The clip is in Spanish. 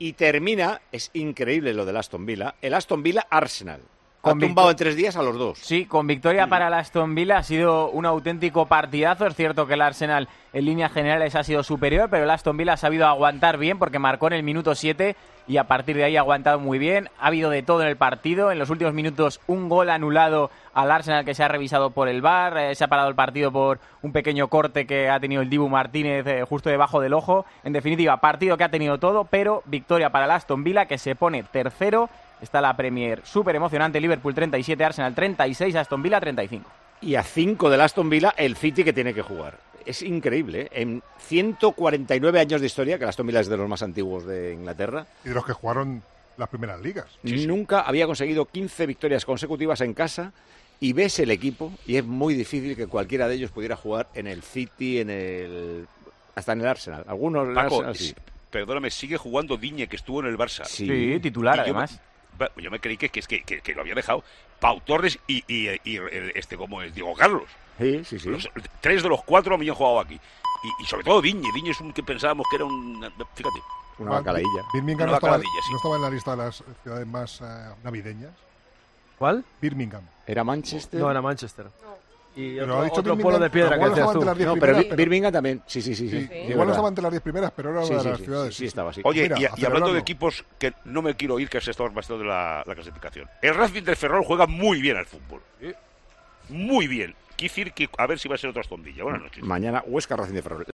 Y termina, es increíble lo del Aston Villa, el Aston Villa-Arsenal. Ha tumbado en 3 días a los dos. Sí, con victoria para el Aston Villa. Ha sido un auténtico partidazo. Es cierto que el Arsenal en líneas generales ha sido superior, pero el Aston Villa ha sabido aguantar bien porque marcó en el minuto 7 y a partir de ahí ha aguantado muy bien. Ha habido de todo en el partido. En los últimos minutos un gol anulado al Arsenal que se ha revisado por el VAR. Se ha parado el partido por un pequeño corte que ha tenido el Dibu Martínez justo debajo del ojo. En definitiva, partido que ha tenido todo, pero victoria para el Aston Villa que se pone tercero. Está la Premier súper emocionante, Liverpool 37, Arsenal 36, Aston Villa 35. Y a 5 del Aston Villa, el City que tiene que jugar. Es increíble, ¿eh? En 149 años de historia, que el Aston Villa es de los más antiguos de Inglaterra. Y de los que jugaron las primeras ligas. Nunca había conseguido 15 victorias consecutivas en casa y ves el equipo y es muy difícil que cualquiera de ellos pudiera jugar en el City, hasta en el Arsenal. Algunos Paco, Arsenal, sí. Perdóname, sigue jugando Digne, que estuvo en el Barça. Sí, titular además. Yo me creí que lo había dejado Pau Torres y como es Diego Carlos. Sí. 3 de los 4 habían jugado aquí. Y sobre todo Digne es un que pensábamos que era fíjate. Una bacalailla. Birmingham no estaba en la lista de las ciudades más navideñas. ¿Cuál? Birmingham. ¿Era Manchester? No, era Manchester. Y pero otro pueblo de piedra que decías tú. No, pero Birmingham también. Sí. Igual no estaba entre las 10 primeras, pero era una de las ciudades. Sí, estaba así. Oye, Mira, y hablando de equipos que no me quiero ir, que se está bastante la clasificación. El Racing de Ferrol juega muy bien al fútbol. Muy bien. Quiero decir que a ver si va a ser otra Aston Villa. Buenas noches. Mañana Huesca Racing de Ferrol.